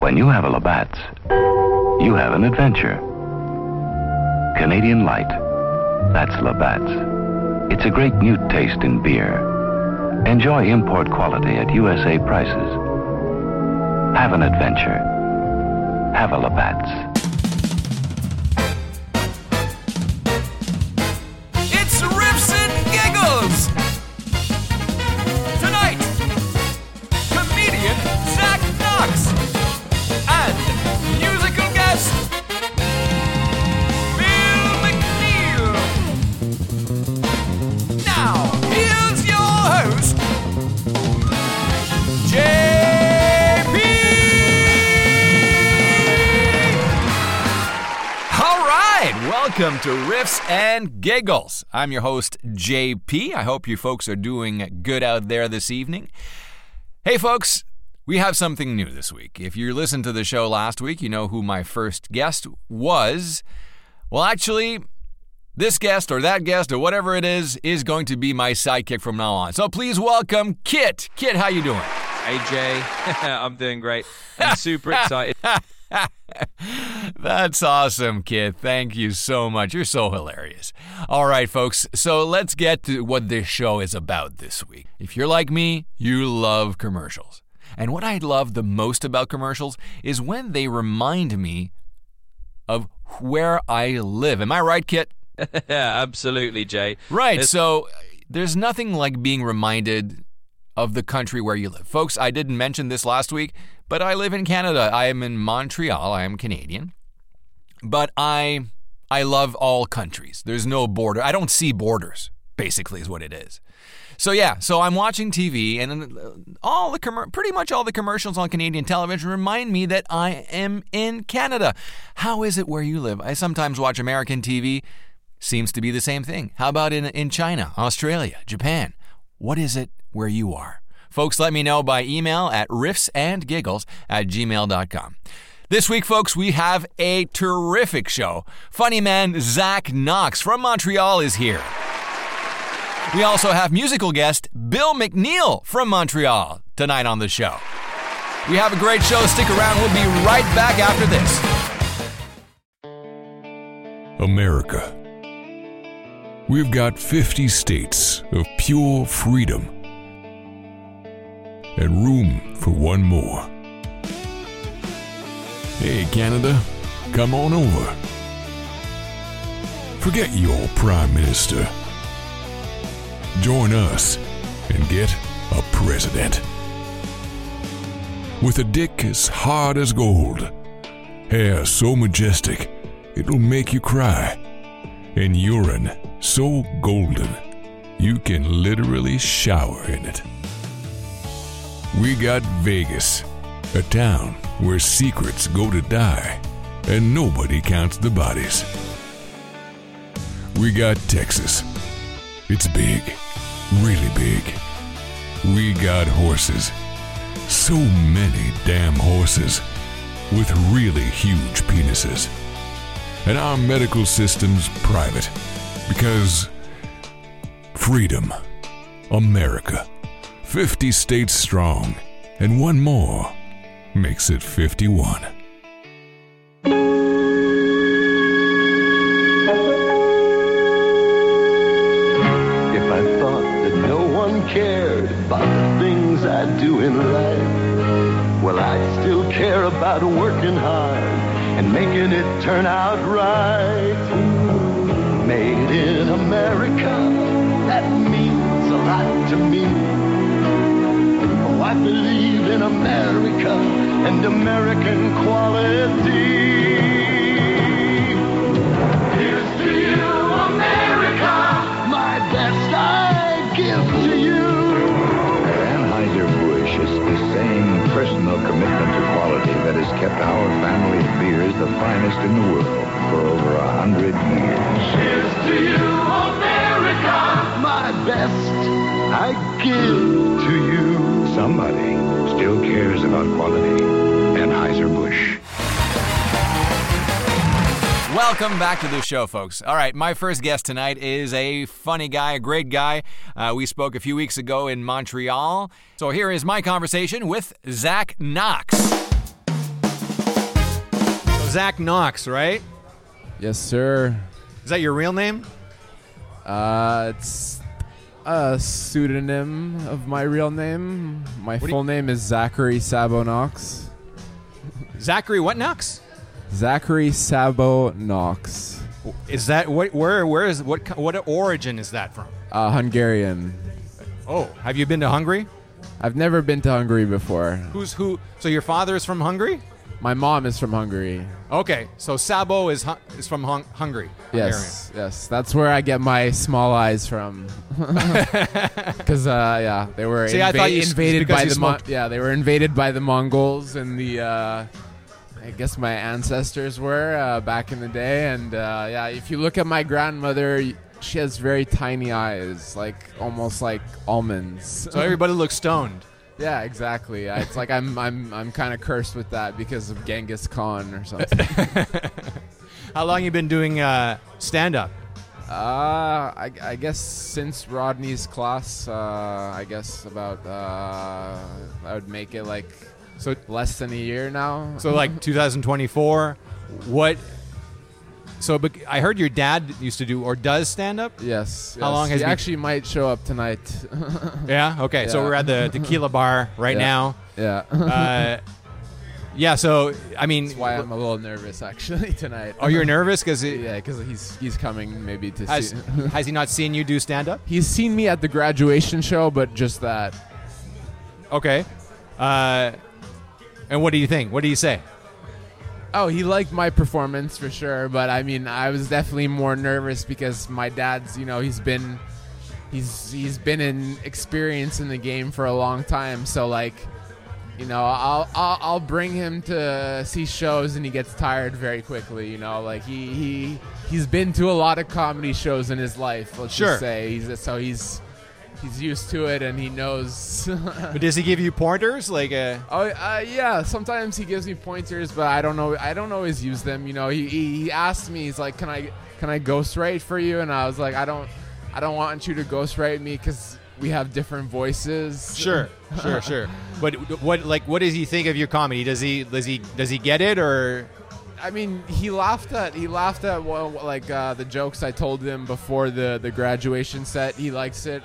When you have a Labatt's, you have an adventure. Canadian Light. That's Labatt's. It's a great new taste in beer. Enjoy import quality at USA prices. Have an adventure. Have a Labatt's. It's Riffs and Giggles! Tonight, comedian Zach Knox and musical guest Bill McNeil. Now, here's your host, JP! All right, welcome to Riffs and Giggles. I'm your host, JP. I hope you folks are doing good out there this evening. Hey, folks, we have something new this week. If you listened to the show last week, you know who my first guest was. Well, actually, this guest or that guest or whatever it is going to be my sidekick from now on. So please welcome Kit. Kit, how you doing? Hey, Jay. I'm doing great. I'm super excited. That's awesome, Kit. Thank you so much. You're so hilarious. All right, folks, so let's get to what this show is about this week. If you're like me, you love commercials. And what I love the most about commercials is when they remind me of where I live. Am I right, Kit? Yeah, absolutely, Jay. Right, so there's nothing like being reminded of the country where you live. Folks, I didn't mention this last week, but I live in Canada. I am in Montreal. I am Canadian. But I love all countries. There's no border. I don't see borders, basically is what it is. So I'm watching TV, and pretty much all the commercials on Canadian television remind me that I am in Canada. How is it where you live? I sometimes watch American TV. Seems to be the same thing. How about in China, Australia, Japan? What is it where you are? Folks, let me know by email at riffsandgiggles@gmail.com. This week, folks, we have a terrific show. Funny man Zach Knox from Montreal is here. We also have musical guest Bill McNeil from Montreal tonight on the show. We have a great show. Stick around. We'll be right back after this. America. We've got 50 states of pure freedom and room for one more. Hey, Canada, come on over. Forget your prime minister. Join us and get a president. With a dick as hard as gold, hair so majestic it'll make you cry, and urine so golden you can literally shower in it. We got Vegas, a town where secrets go to die and nobody counts the bodies. We got Texas. It's big, really big. We got horses. So many damn horses with really huge penises. And our medical system's private because freedom, America, 50 states strong, and one more makes it 51. If I thought that no one cared about the things I do in life, well, I'd still care about working hard and making it turn out right. Made in America, that means a lot to me. Oh, I believe in America and American quality. Here's to you, America, my best I give to you. Anheuser-Busch is the same personal commitment to quality that has kept our family of beers the finest in the world for over 100 years. Here's to you, America, my best I give to you. Somebody still cares about quality. Anheuser-Busch. Welcome back to the show, folks. All right, my first guest tonight is a funny guy, a great guy. We spoke a few weeks ago in Montreal. So here is my conversation with Zach Knox. Zach Knox, right? Yes, sir. Is that your real name? It's a pseudonym of my real name. My full name is Zachary Sabo Knox. Zachary what Knox? Zachary Sabo Knox. Is that what origin is that from? Hungarian. Oh, have you been to Hungary? I've never been to Hungary before. Who's who? So your father is from Hungary? My mom is from Hungary. Okay, so Sabo is from Hungary. Yes, yes, that's where I get my small eyes from. Because they were See, I thought you invaded by the they were invaded by the Mongols, and I guess my ancestors were back in the day. And if you look at my grandmother, she has very tiny eyes, like almost like almonds. So everybody looks stoned. Yeah, exactly. It's like I'm kind of cursed with that because of Genghis Khan or something. How long you been doing stand-up? I guess since Rodney's class, I guess about I would make it like less than a year now. So like 2024. What? So I heard your dad used to do or does stand-up? Yes. How long has he actually might show up tonight? Yeah? Okay. Yeah. So we're at the tequila bar right now. Yeah. Yeah, so, I mean... That's why I'm a little nervous, actually, tonight. Oh, you're nervous? Because he's coming maybe to see... Has he not seen you do stand-up? He's seen me at the graduation show, but just that. Okay. And what do you think? What do you say? Oh, he liked my performance for sure, but I mean, I was definitely more nervous because my dad's, he's been in experience in the game for a long time. So like, I'll bring him to see shows and he gets tired very quickly. Like he's been to a lot of comedy shows in his life. Let's just say he's used to it and he knows. But does he give you pointers? Yeah. Sometimes he gives me pointers, but I don't know. I don't always use them. He asked me. He's like, "Can I ghostwrite for you?" And I was like, "I don't want you to ghostwrite me because we have different voices." Sure. But what does he think of your comedy? Does he get it or? I mean, he laughed at the jokes I told him before the graduation set. He likes it.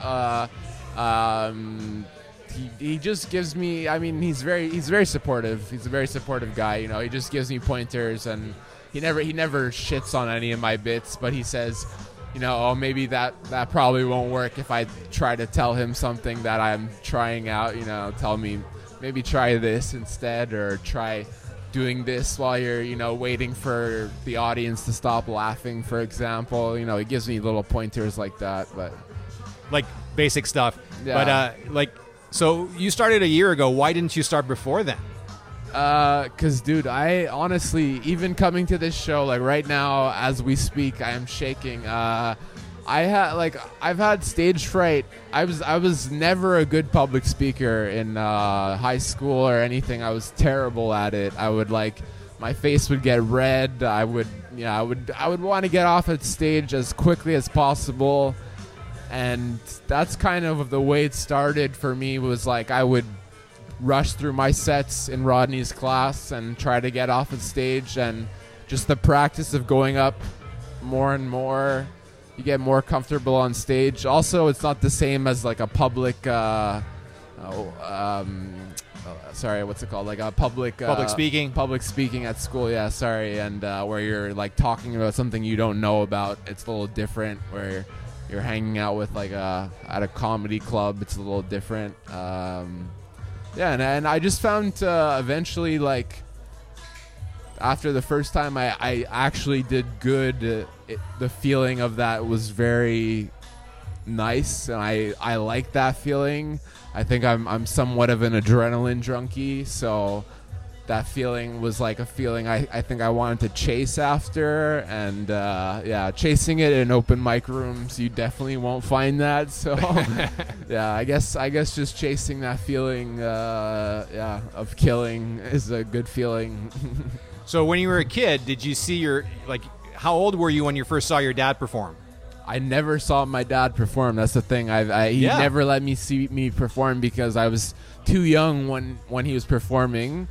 He just gives me. I mean, he's very supportive. He's a very supportive guy. He just gives me pointers, and he never shits on any of my bits. But he says, maybe that probably won't work if I try to tell him something that I'm trying out. Tell me maybe try this instead, or try doing this while you're, waiting for the audience to stop laughing, for example. He gives me little pointers like that, but like basic stuff. Yeah. But so you started a year ago. Why didn't you start before then? Cause dude, I honestly, even coming to this show, like right now as we speak, I am shaking. I've had stage fright. I was never a good public speaker in high school or anything. I was terrible at it. I would my face would get red. I would want to get off at stage as quickly as possible. And that's kind of the way it started for me. Was like I would rush through my sets in Rodney's class and try to get off at stage, and just the practice of going up more and more. You get more comfortable on stage. Also, it's not the same as like a public, what's it called? Like a public speaking. Public speaking at school, yeah, sorry. And where you're like talking about something you don't know about. It's a little different. Where you're hanging out with at a comedy club, it's a little different. And I just found eventually after the first time I actually did good, the feeling of that was very nice, and I like that feeling. I think I'm somewhat of an adrenaline junkie, so that feeling was like a feeling I think I wanted to chase after, and chasing it in open mic rooms, you definitely won't find that. So yeah, I guess just chasing that feeling of killing is a good feeling. So when you were a kid, did you see how old were you when you first saw your dad perform? I never saw my dad perform. That's the thing. He never let me see me perform because I was too young when he was performing.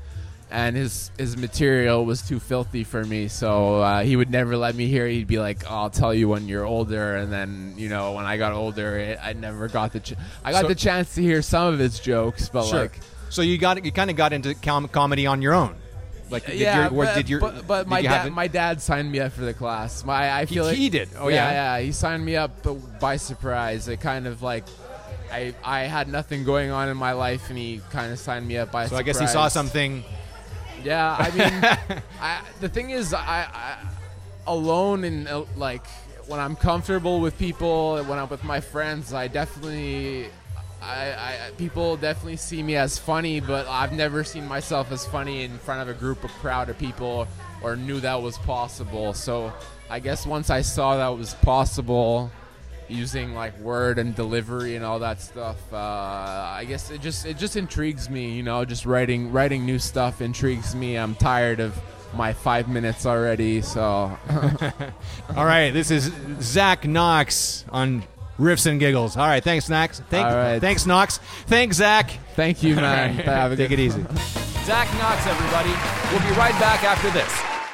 and his material was too filthy for me, so he would never let me hear it. He'd be like, oh, I'll tell you when you're older. And then, you know, when I got older, I never got the the chance to hear some of his jokes, but Sure. like, So you kind of got into comedy on your own. Like, but my dad signed me up for the class. I feel like he did. Oh yeah, he signed me up by surprise. It kind of like I had nothing going on in my life, and he kind of signed me up by surprise. I guess he saw something. Yeah, I mean, the thing is, I alone and like when I'm comfortable with people, when I'm with my friends, I definitely. People definitely see me as funny, but I've never seen myself as funny in front of a crowd of people, or knew that was possible. So I guess once I saw that was possible, using like word and delivery and all that stuff, I guess it just intrigues me. You know, just writing new stuff intrigues me. I'm tired of my 5 minutes already. So all right, this is Zach Knox on Riffs and Giggles. All right, thanks, Knox. Thanks, Knox. Thanks, Zach. Thank you, man. Take it easy. Zach Knox, everybody. We'll be right back after this.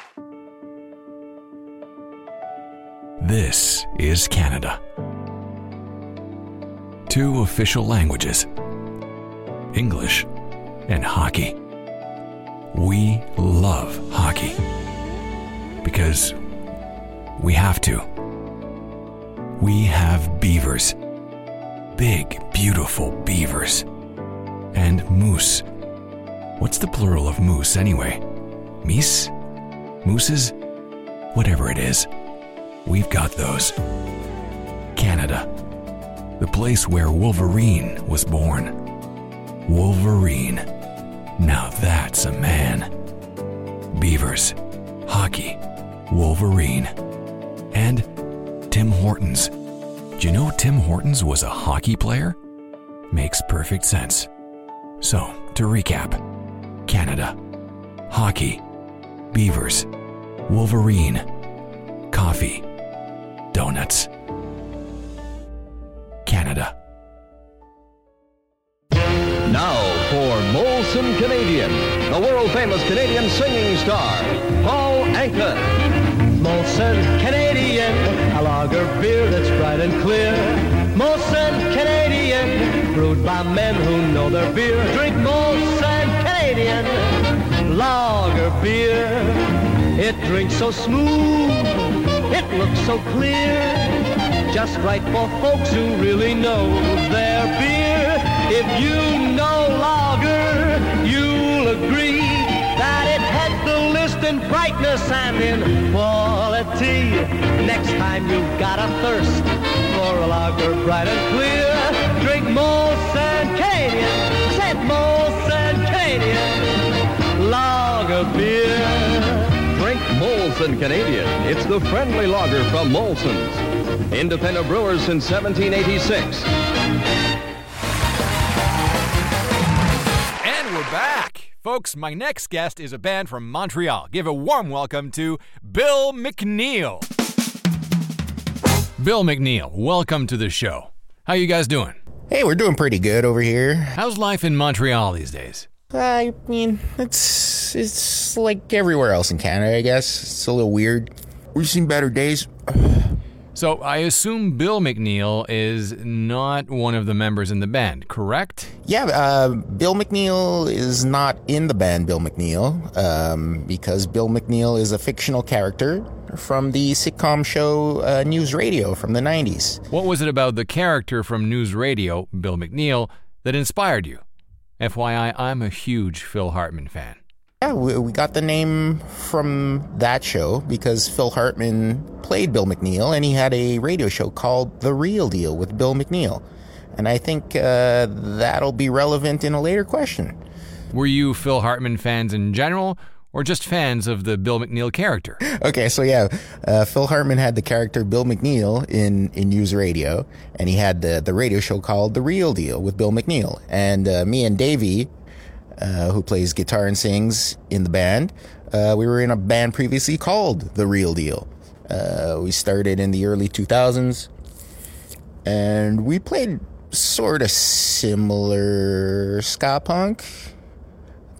This is Canada. 2 official languages, English and hockey. We love hockey because we have to. We have beavers, big, beautiful beavers, and moose. What's the plural of moose anyway? Meese? Mooses? Whatever it is, we've got those. Canada, the place where Wolverine was born. Wolverine. Now that's a man. Beavers, hockey, Wolverine, and Tim Hortons. Do you know Tim Hortons was a hockey player? Makes perfect sense. So, to recap, Canada, hockey, beavers, Wolverine, coffee, donuts. Canada. Now for Molson Canadian, the world-famous Canadian singing star, Paul Anka. Molson Canadian, a lager beer that's bright and clear. Molson Canadian, brewed by men who know their beer. Drink Molson Canadian, lager beer. It drinks so smooth, it looks so clear. Just right for folks who really know their beer. If you know lager, you'll agree that it heads the list in brightness and in quality. Next time you've got a thirst for a lager bright and clear, drink Molson Canadian. Said Molson Canadian lager beer. Drink Molson Canadian. It's the friendly lager from Molson's. Independent brewers since 1786. And we're back. Folks, my next guest is a band from Montreal. Give a warm welcome to Bill McNeil. Bill McNeil, welcome to the show. How you guys doing? Hey, we're doing pretty good over here. How's life in Montreal these days? I mean, it's like everywhere else in Canada, I guess. It's a little weird. We've seen better days. So I assume Bill McNeil is not one of the members in the band, correct? Yeah, Bill McNeil is not in the band Bill McNeil, because Bill McNeil is a fictional character from the sitcom show News Radio from the 90s. What was it about the character from News Radio, Bill McNeil, that inspired you? FYI, I'm a huge Phil Hartman fan. Yeah, we got the name from that show because Phil Hartman played Bill McNeil, and he had a radio show called The Real Deal with Bill McNeil. And I think that'll be relevant in a later question. Were you Phil Hartman fans in general, or just fans of the Bill McNeil character? Okay, so yeah, Phil Hartman had the character Bill McNeil in News Radio, and he had the radio show called The Real Deal with Bill McNeil. And me and Davey, who plays guitar and sings in the band, we were in a band previously called The Real Deal. We started in the early 2000s, and we played sort of similar ska punk,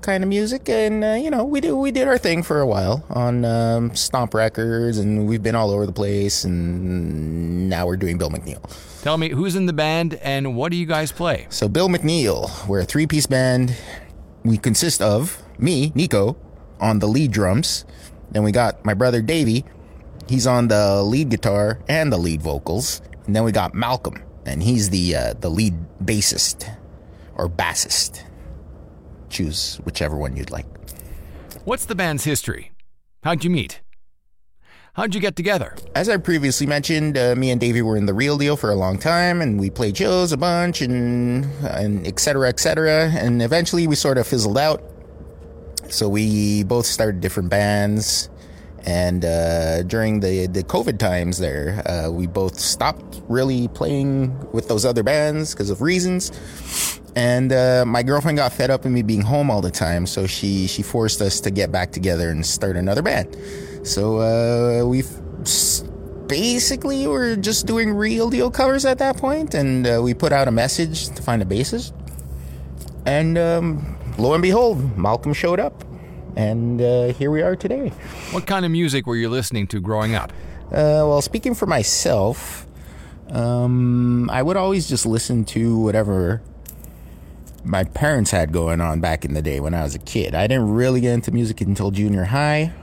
kind of music, and we did our thing for a while on Stomp Records, and we've been all over the place, and now we're doing Bill McNeil. Tell me, who's in the band and what do you guys play? So Bill McNeil, we're a 3-piece band. We consist of me, Nico, on the lead drums. Then we got my brother Davey. He's on the lead guitar and the lead vocals. And then we got Malcolm, and he's the lead bassist or bassist. Choose whichever one you'd like. What's the band's history? How'd you meet? How'd you get together? As I previously mentioned, me and Davey were in the Real Deal for a long time, and we played shows a bunch, and et cetera, et cetera. And eventually we sort of fizzled out. So we both started different bands. And during the COVID times there, we both stopped really playing with those other bands because of reasons. And my girlfriend got fed up with me being home all the time, so she forced us to get back together and start another band. So we basically were just doing Real Deal covers at that point, and we put out a message to find a bassist. And lo and behold, Malcolm showed up. And here we are today. What kind of music were you listening to growing up? Well, speaking for myself, I would always just listen to whatever my parents had going on back in the day when I was a kid. I didn't really get into music until junior high.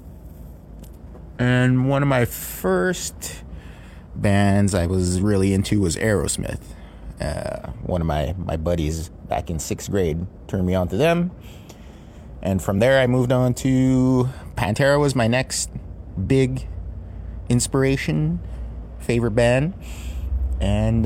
And one of my first bands I was really into was Aerosmith. One of my buddies back in 6th grade turned me on to them. And from there, I moved on to Pantera was my next big inspiration, favorite band. And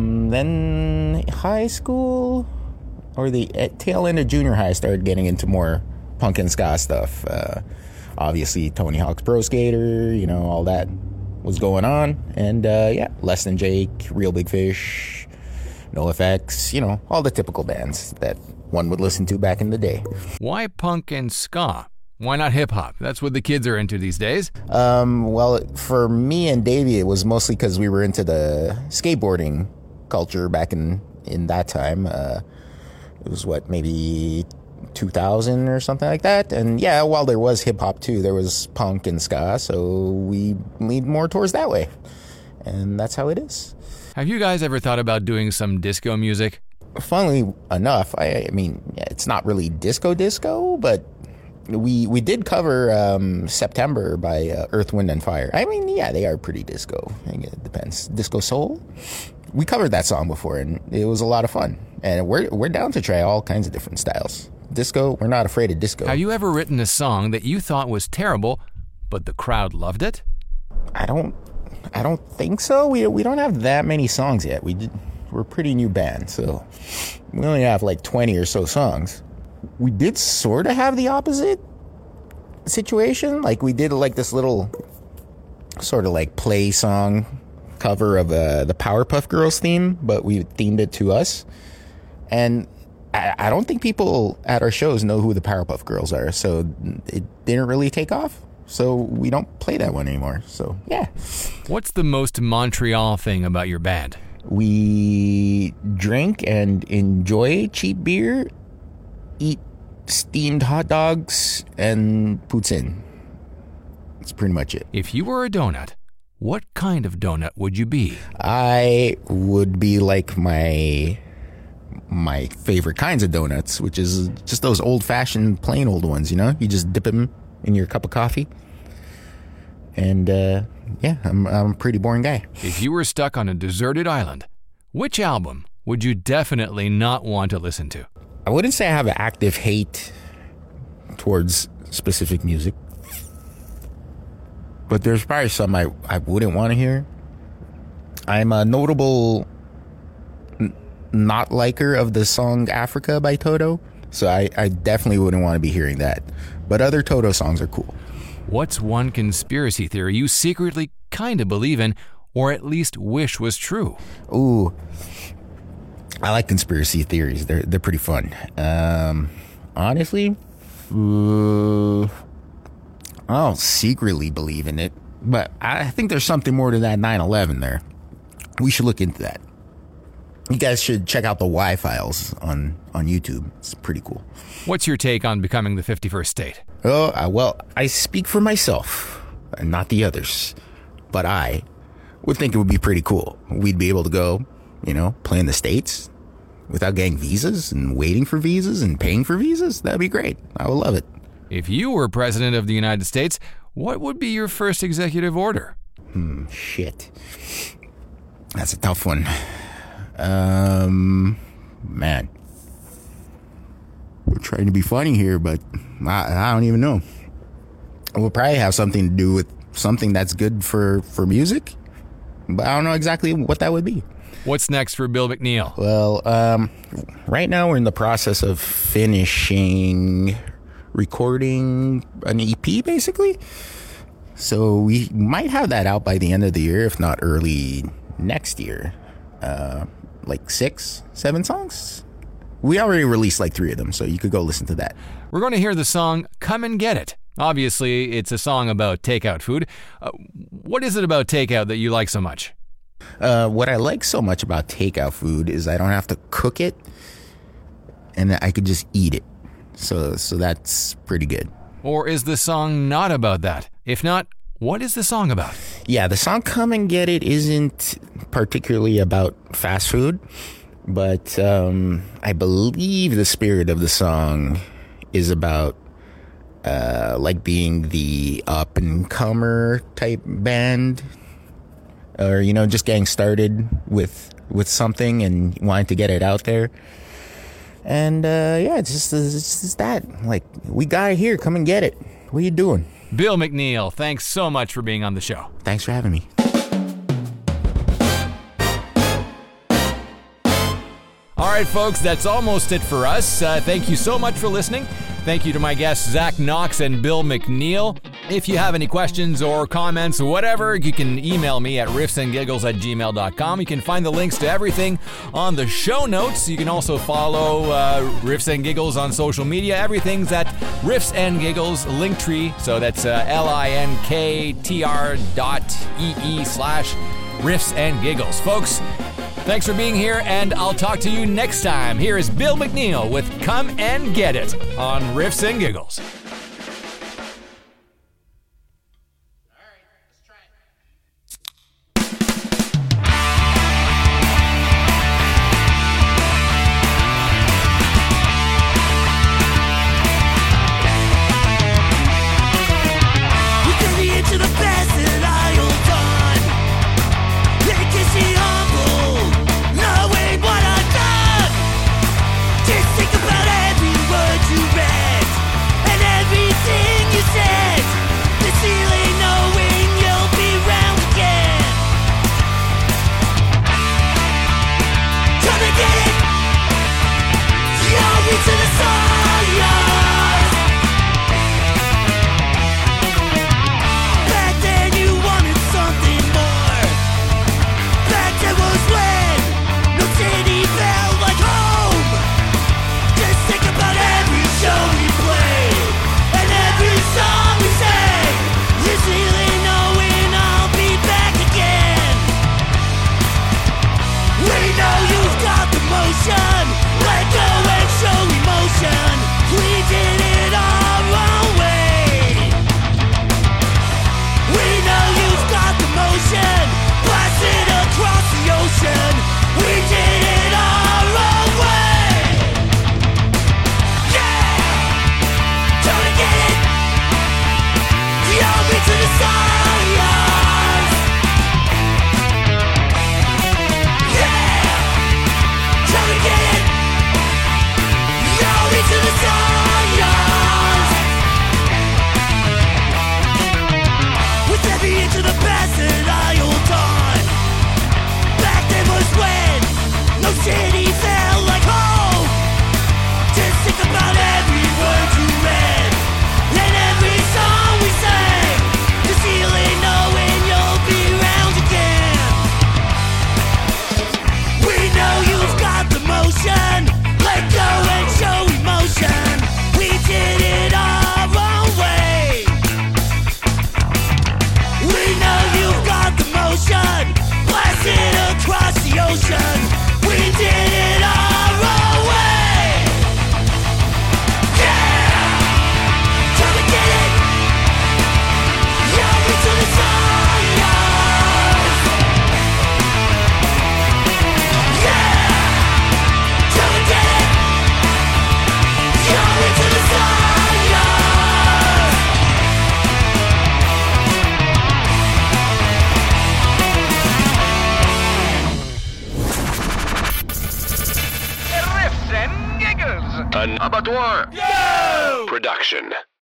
then high school, or the tail end of junior high, I started getting into more punk and ska stuff. Obviously, Tony Hawk's Pro Skater, all that was going on. And Less Than Jake, Real Big Fish, NoFX, all the typical bands that one would listen to back in the day. Why punk and ska? Why not hip-hop? That's what the kids are into these days. Well, for me and Davey, it was mostly because we were into the skateboarding culture back in that time. It was, maybe 2000 or something like that. And yeah, while there was hip-hop too, there was punk and ska, so we leaned more towards that way. And that's how it is. Have you guys ever thought about doing some disco music? Funnily enough, I mean, it's not really disco, but we did cover September by Earth, Wind and Fire. I mean, yeah, they are pretty disco. It depends. Disco soul. We covered that song before, and it was a lot of fun. And we're down to try all kinds of different styles. Disco, we're not afraid of disco. Have you ever written a song that you thought was terrible, but the crowd loved it? I don't think so. We don't have that many songs yet. We're a pretty new band, so we only have 20 or so songs. We did sort of have the opposite situation. We did this little sort of play song cover of the Powerpuff Girls theme, but we themed it to us. And I don't think people at our shows know who the Powerpuff Girls are, so it didn't really take off. So we don't play that one anymore. So, yeah. What's the most Montreal thing about your band? We drink and enjoy cheap beer, eat steamed hot dogs, and poutine. That's pretty much it. If you were a donut, what kind of donut would you be? I would be like my favorite kinds of donuts, which is just those old-fashioned, plain old ones, You just dip them in your cup of coffee. And, I'm a pretty boring guy. If you were stuck on a deserted island, which album would you definitely not want to listen to? I wouldn't say I have an active hate towards specific music, but there's probably some I wouldn't want to hear. I'm a notable not liker of the song Africa by Toto, so I definitely wouldn't want to be hearing that. But other Toto songs are cool. What's one conspiracy theory you secretly kind of believe in, or at least wish was true? Ooh, I like conspiracy theories. They're pretty fun. Honestly, I don't secretly believe in it, but I think there's something more to that 9/11 there. We should look into that. You guys should check out the Y-Files on YouTube. It's pretty cool. What's your take on becoming the 51st state? Oh, well, I speak for myself and not the others. But I would think it would be pretty cool. We'd be able to go, play in the States without getting visas and waiting for visas and paying for visas. That'd be great. I would love it. If you were president of the United States, what would be your first executive order? Shit. That's a tough one. Man. We're trying to be funny here, but I don't even know. We'll probably have something to do with something that's good for music, but I don't know exactly what that would be. What's next for Bill McNeil? Well, right now we're in the process of finishing recording an EP, basically. So we might have that out by the end of the year, if not early next year. Like 6-7 songs. We already released like 3 of them, so you could go listen to that. We're going to hear the song Come and Get It. Obviously, it's a song about takeout food. What is it about takeout that you like so much? What I like so much about takeout food is I don't have to cook it, and I could just eat it. So that's pretty good. Or is the song not about that? If not, what is the song about? Yeah, the song Come and Get It isn't particularly about fast food, but I believe the spirit of the song is about like being the up-and-comer type band, or, just getting started with something and wanting to get it out there. And it's just that. Like, we got it here. Come and get it. What are you doing? Bill McNeil, thanks so much for being on the show. Thanks for having me. All right, folks, that's almost it for us. Thank you so much for listening. Thank you to my guests, Zach Knox and Bill McNeil. If you have any questions or comments, whatever, you can email me at riffsandgiggles@gmail.com. You can find the links to everything on the show notes. You can also follow Riffs and Giggles on social media. Everything's at Riffs and Giggles Linktree. So that's linktr.ee/Riffs and Giggles. Folks, thanks for being here, and I'll talk to you next time. Here is Bill McNeil with Come and Get It on Riffs and Giggles. Just think about every word you read and An Abattoir production.